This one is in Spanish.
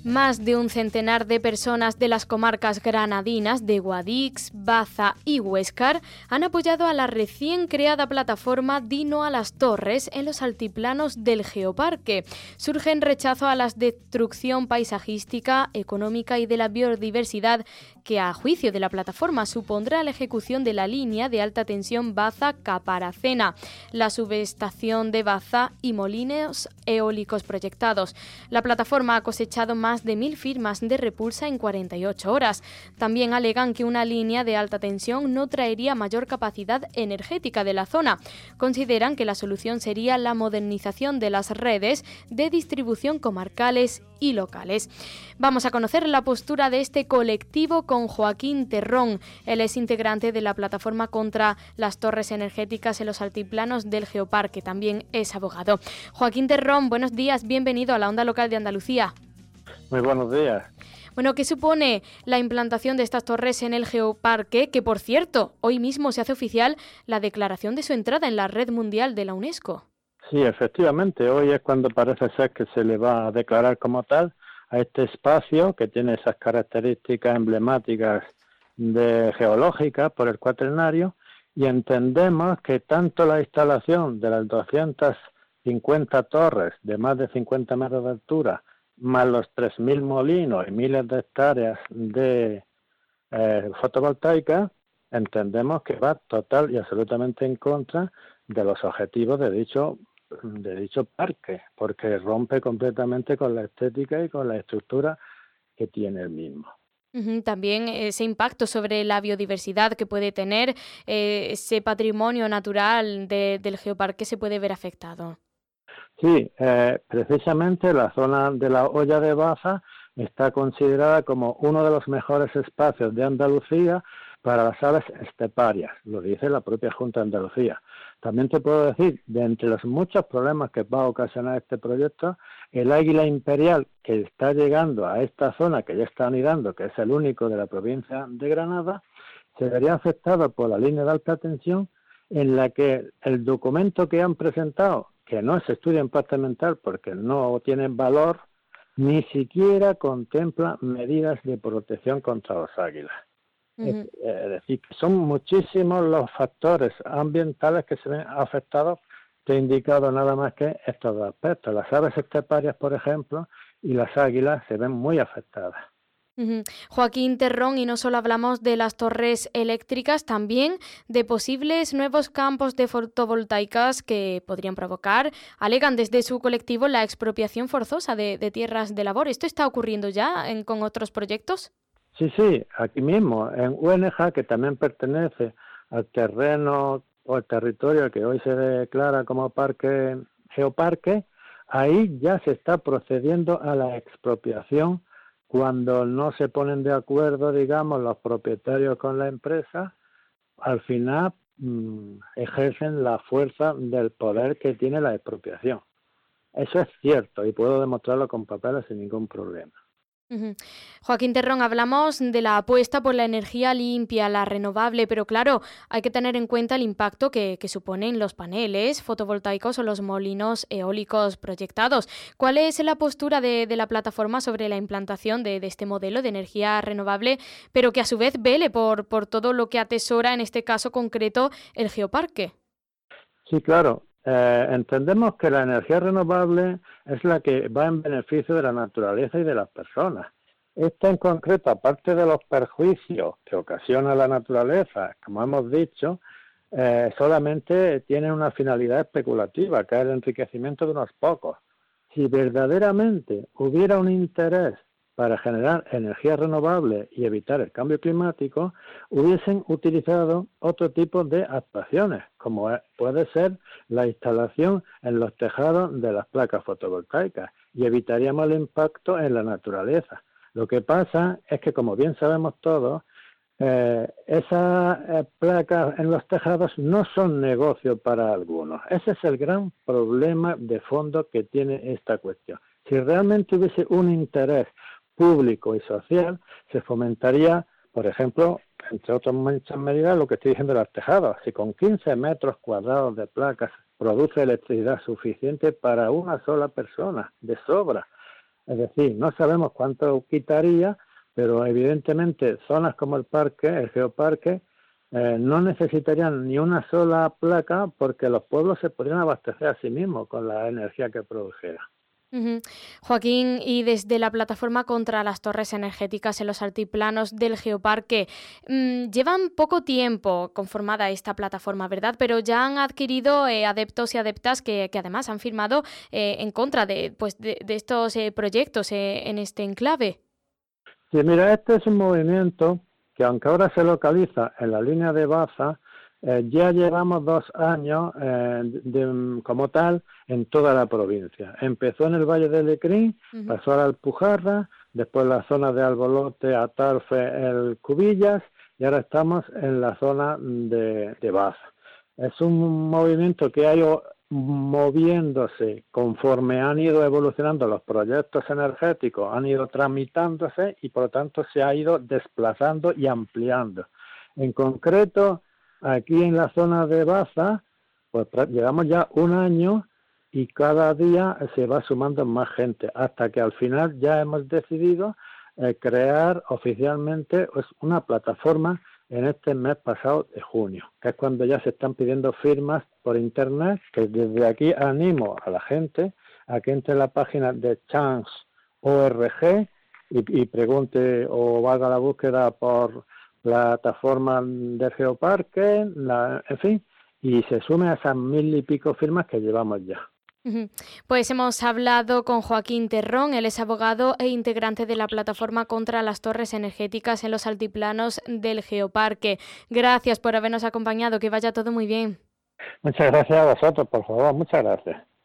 Más de un centenar de personas de las comarcas granadinas de Guadix, Baza y Huéscar han apoyado a la recién creada plataforma Dino a las Torres en los altiplanos del Geoparque. Surge en rechazo a la destrucción paisajística, económica y de la biodiversidad que, a juicio de la plataforma, supondrá la ejecución de la línea de alta tensión Baza-Caparacena, la subestación de Baza y molinos eólicos proyectados. La plataforma ha cosechado más de 1.000 firmas de repulsa en 48 horas. También alegan que una línea de alta tensión no traería mayor capacidad energética de la zona. Consideran que la solución sería la modernización de las redes de distribución comarcales y locales. Vamos a conocer la postura de este colectivo con Joaquín Terrón. Él es integrante de la plataforma contra las torres energéticas en los altiplanos del Geoparque. También es abogado. Joaquín Terrón, buenos días. Bienvenido a la Onda Local de Andalucía. Muy buenos días. Bueno, ¿qué supone la implantación de estas torres en el Geoparque? Que, por cierto, hoy mismo se hace oficial la declaración de su entrada en la red mundial de la UNESCO. Sí, efectivamente, hoy es cuando parece ser que se le va a declarar como tal a este espacio que tiene esas características emblemáticas geológicas por el cuaternario, y entendemos que tanto la instalación de las 250 torres de más de 50 metros de altura, más los 3.000 molinos y miles de hectáreas de fotovoltaica, entendemos que va total y absolutamente en contra de los objetivos de dicho parque, porque rompe completamente con la estética y con la estructura que tiene el mismo. También ese impacto sobre la biodiversidad que puede tener, ese patrimonio natural del Geoparque se puede ver afectado. Sí, precisamente la zona de la Hoya de Baza está considerada como uno de los mejores espacios de Andalucía para las aves esteparias, lo dice la propia Junta de Andalucía. También te puedo decir, de entre los muchos problemas que va a ocasionar este proyecto, el águila imperial que está llegando a esta zona, que ya está anidando, que es el único de la provincia de Granada, se vería afectado por la línea de alta tensión, en la que el documento que han presentado, que no es estudio de impacto ambiental porque no tiene valor, ni siquiera contempla medidas de protección contra los águilas. Es decir, que son muchísimos los factores ambientales que se ven afectados. Te he indicado nada más que estos dos aspectos. Las aves esteparias, por ejemplo, y las águilas se ven muy afectadas. Joaquín Terrón, y no solo hablamos de las torres eléctricas, también de posibles nuevos campos de fotovoltaicas que podrían provocar, alegan desde su colectivo, la expropiación forzosa de tierras de labor. ¿Esto está ocurriendo ya con otros proyectos? Sí, aquí mismo, en UNJ, que también pertenece al terreno o al territorio que hoy se declara como geoparque, ahí ya se está procediendo a la expropiación cuando no se ponen de acuerdo, digamos, los propietarios con la empresa. Al final ejercen la fuerza del poder que tiene la expropiación. Eso es cierto y puedo demostrarlo con papeles sin ningún problema. Joaquín Terrón, hablamos de la apuesta por la energía limpia, la renovable, pero claro, hay que tener en cuenta el impacto que suponen los paneles fotovoltaicos o los molinos eólicos proyectados. ¿Cuál es la postura de la plataforma sobre la implantación de este modelo de energía renovable, pero que a su vez vele por todo lo que atesora, en este caso concreto, el Geoparque? Sí, claro. Entendemos que la energía renovable es la que va en beneficio de la naturaleza y de las personas. Esta en concreto, aparte de los perjuicios que ocasiona la naturaleza, como hemos dicho, solamente tiene una finalidad especulativa, que es el enriquecimiento de unos pocos. Si verdaderamente hubiera un interés para generar energía renovable y evitar el cambio climático, hubiesen utilizado otro tipo de actuaciones, como puede ser la instalación en los tejados de las placas fotovoltaicas, y evitaríamos el impacto en la naturaleza. Lo que pasa es que, como bien sabemos todos, esas placas en los tejados no son negocio para algunos. Ese es el gran problema de fondo que tiene esta cuestión. Si realmente hubiese un interés público y social, se fomentaría, por ejemplo, entre otras muchas medidas, lo que estoy diciendo de los tejados. Si con 15 metros cuadrados de placas produce electricidad suficiente para una sola persona, de sobra, Es decir, no sabemos cuánto quitaría, pero evidentemente zonas como el parque, el geoparque, no necesitarían ni una sola placa porque los pueblos se podrían abastecer a sí mismos con la energía que produjera. Ujú. Joaquín, y desde la plataforma contra las torres energéticas en los altiplanos del Geoparque, llevan poco tiempo conformada esta plataforma, ¿verdad? Pero ya han adquirido adeptos y adeptas que además han firmado en contra de estos proyectos en este enclave. Sí, mira, este es un movimiento que aunque ahora se localiza en la línea de Baza, ya llevamos 2 años como tal en toda la provincia. Empezó en el Valle de Lecrín, Ujú. pasó a la Alpujarra, después la zona de Albolote, Atarfe, el Cubillas, y ahora estamos en la zona de Baza. Es un movimiento que ha ido moviéndose conforme han ido evolucionando los proyectos energéticos, han ido tramitándose y por lo tanto se ha ido desplazando y ampliando. En concreto, aquí en la zona de Baza, pues llevamos ya 1 año y cada día se va sumando más gente, hasta que al final ya hemos decidido crear oficialmente una plataforma en este mes pasado de junio, que es cuando ya se están pidiendo firmas por internet, que desde aquí animo a la gente a que entre en la página de Chance.org y pregunte o haga la búsqueda por plataforma de Geoparque, en fin, y se sume a esas 1000 y pico firmas que llevamos ya. Ujú. Pues hemos hablado con Joaquín Terrón, él es abogado e integrante de la plataforma contra las torres energéticas en los altiplanos del Geoparque. Gracias por habernos acompañado, que vaya todo muy bien. Muchas gracias a vosotros, por favor, muchas gracias.